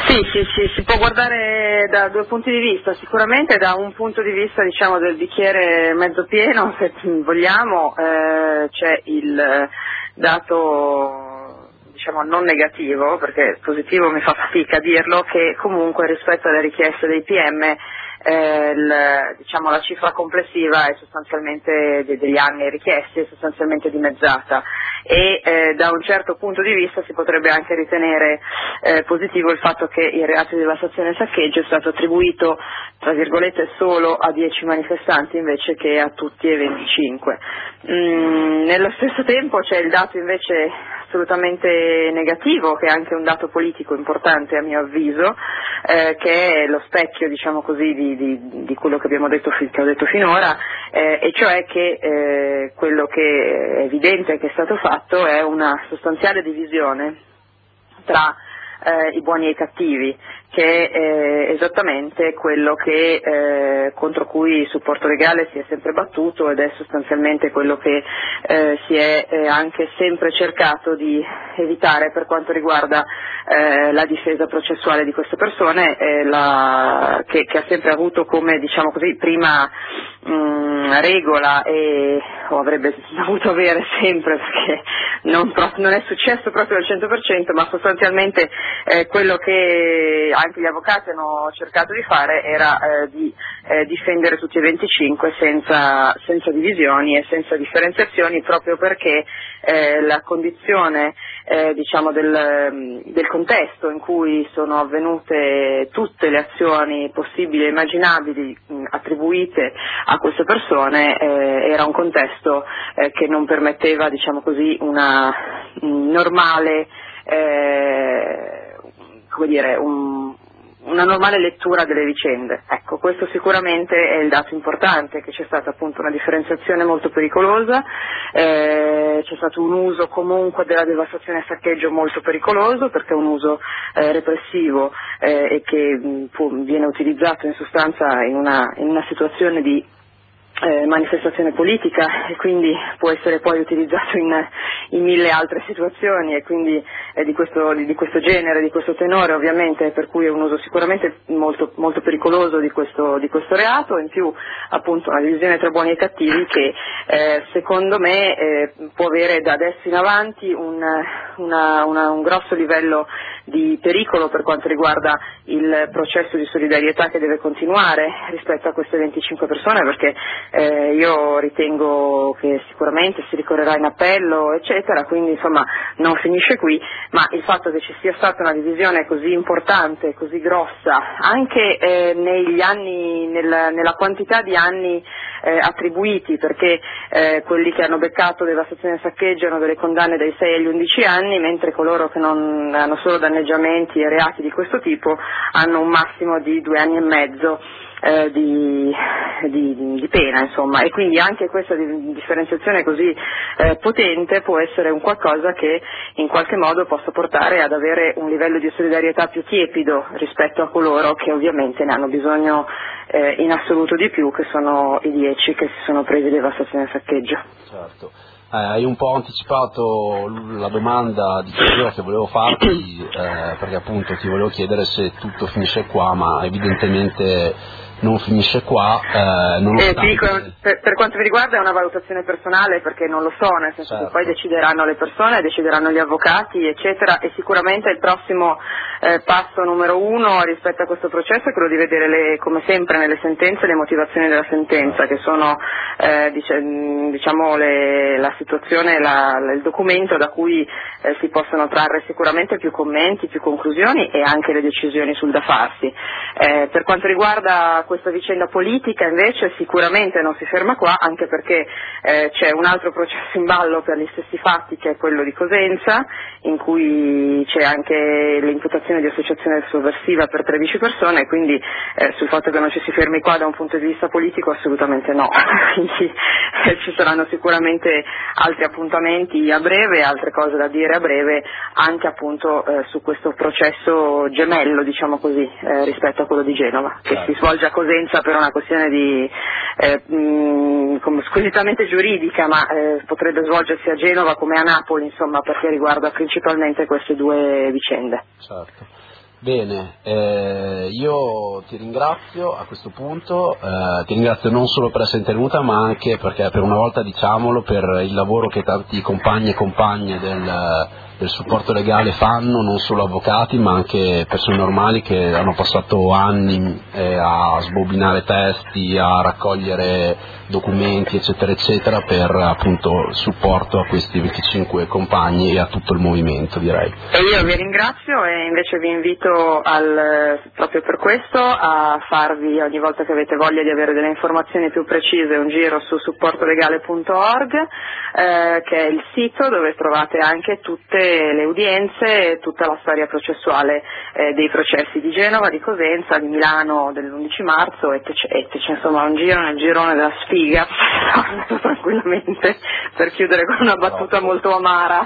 Sì, si può guardare da due punti di vista, sicuramente da un punto di vista diciamo del bicchiere mezzo pieno, se vogliamo, c'è il dato diciamo non negativo, perché positivo mi fa fatica a dirlo, che comunque rispetto alle richieste dei PM diciamo la cifra complessiva è sostanzialmente degli anni richiesti è sostanzialmente dimezzata e da un certo punto di vista si potrebbe anche ritenere positivo il fatto che il reato di devastazione e saccheggio è stato attribuito tra virgolette solo a 10 manifestanti invece che a tutti e 25. Nello stesso tempo c'è il dato invece assolutamente negativo, che è anche un dato politico importante a mio avviso, che è lo specchio diciamo così di quello che abbiamo detto, che ho detto finora, e cioè che quello che è evidente che è stato fatto è una sostanziale divisione tra i buoni e i cattivi, che è esattamente quello che contro cui il supporto legale si è sempre battuto ed è sostanzialmente quello che si è anche sempre cercato di evitare per quanto riguarda la difesa processuale di queste persone, che ha sempre avuto come diciamo così prima regola o avrebbe dovuto avere sempre, perché non è successo proprio al 100%, ma sostanzialmente quello che anche gli avvocati hanno cercato di fare era di difendere tutti e 25 senza divisioni e senza differenziazioni, proprio perché la condizione diciamo del contesto in cui sono avvenute tutte le azioni possibili e immaginabili attribuite a queste persone era un contesto che non permetteva diciamo così una normale come dire una normale lettura delle vicende. Ecco, questo sicuramente è il dato importante, che c'è stata appunto una differenziazione molto pericolosa, c'è stato un uso comunque della devastazione e saccheggio molto pericoloso, perché è un uso repressivo e che viene utilizzato in sostanza in una situazione di manifestazione politica e quindi può essere poi utilizzato in mille altre situazioni e quindi di questo genere, di questo tenore ovviamente, per cui è un uso sicuramente molto, molto pericoloso di questo reato, in più appunto una divisione tra buoni e cattivi che secondo me può avere da adesso in avanti un grosso livello di pericolo per quanto riguarda il processo di solidarietà che deve continuare rispetto a queste 25 persone, perché io ritengo che sicuramente si ricorrerà in appello eccetera, quindi insomma non finisce qui, ma il fatto che ci sia stata una divisione così importante, così grossa, anche negli anni, nella quantità di anni attribuiti, perché quelli che hanno beccato devastazione e saccheggio hanno delle condanne dai 6 agli 11 anni, mentre coloro che non hanno solo danneggiamenti e reati di questo tipo hanno un massimo di 2 anni e mezzo di pena, insomma, e quindi anche questa differenziazione così potente può essere un qualcosa che in qualche modo possa portare ad avere un livello di solidarietà più tiepido rispetto a coloro che ovviamente ne hanno bisogno in assoluto di più, che sono i 10 che si sono presi devastazione e saccheggio. Certo. Hai un po' anticipato la domanda di chiusura che volevo farti, perché appunto ti volevo chiedere se tutto finisce qua, ma evidentemente non finisce qua. Dico, per quanto mi riguarda è una valutazione personale, perché non lo so, nel senso che poi decideranno le persone, decideranno gli avvocati eccetera, e sicuramente il prossimo passo numero 1 rispetto a questo processo è quello di vedere come sempre nelle sentenze le motivazioni della sentenza, che sono diciamo la situazione, il documento da cui si possono trarre sicuramente più commenti, più conclusioni e anche le decisioni sul da farsi. Per quanto riguarda questa vicenda politica invece sicuramente non si ferma qua, anche perché c'è un altro processo in ballo per gli stessi fatti, che è quello di Cosenza, in cui c'è anche l'imputazione di associazione sovversiva per 13 persone, quindi sul fatto che non ci si fermi qua da un punto di vista politico assolutamente no. Quindi ci saranno sicuramente altri appuntamenti a breve, altre cose da dire a breve, anche appunto su questo processo gemello, diciamo così, rispetto a quello di Genova, che si svolge a Cosenza per una questione di squisitamente giuridica, ma potrebbe svolgersi a Genova come a Napoli, insomma, perché riguarda principalmente queste due vicende. Certo. Bene, io ti ringrazio a questo punto, ti ringrazio non solo per essere intervenuta ma anche perché per una volta diciamolo per il lavoro che tanti compagni e compagne del supporto legale fanno, non solo avvocati ma anche persone normali che hanno passato anni a sbobinare testi, a raccogliere documenti eccetera eccetera per appunto supporto a questi 25 compagni e a tutto il movimento, direi. E io vi ringrazio e invece vi invito proprio per questo a farvi, ogni volta che avete voglia di avere delle informazioni più precise, un giro su supportolegale.org, che è il sito dove trovate anche tutte le udienze e tutta la storia processuale dei processi di Genova, di Cosenza, di Milano dell'11 marzo e c'è insomma un giro nel girone della sfiga tranquillamente, per chiudere con una battuta molto amara.